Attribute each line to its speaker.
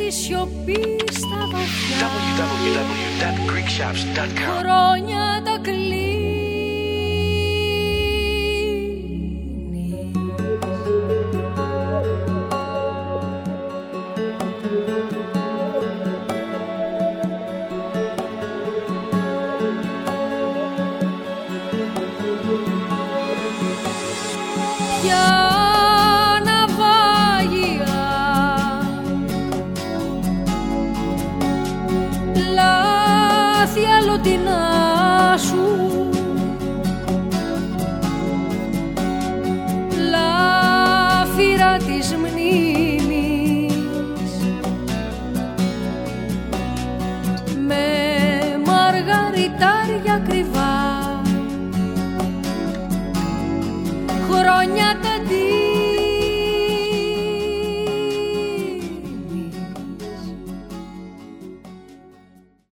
Speaker 1: τη σιωπή στα βαθιά.
Speaker 2: www.greekshops.com.
Speaker 1: Χρόνια τα κλείνεις. Ποια ναυάγια λάθη αλλοτινά σου, λάφυρα της μνήμης, με μαργαριτάρια κρυβά, χρόνια τα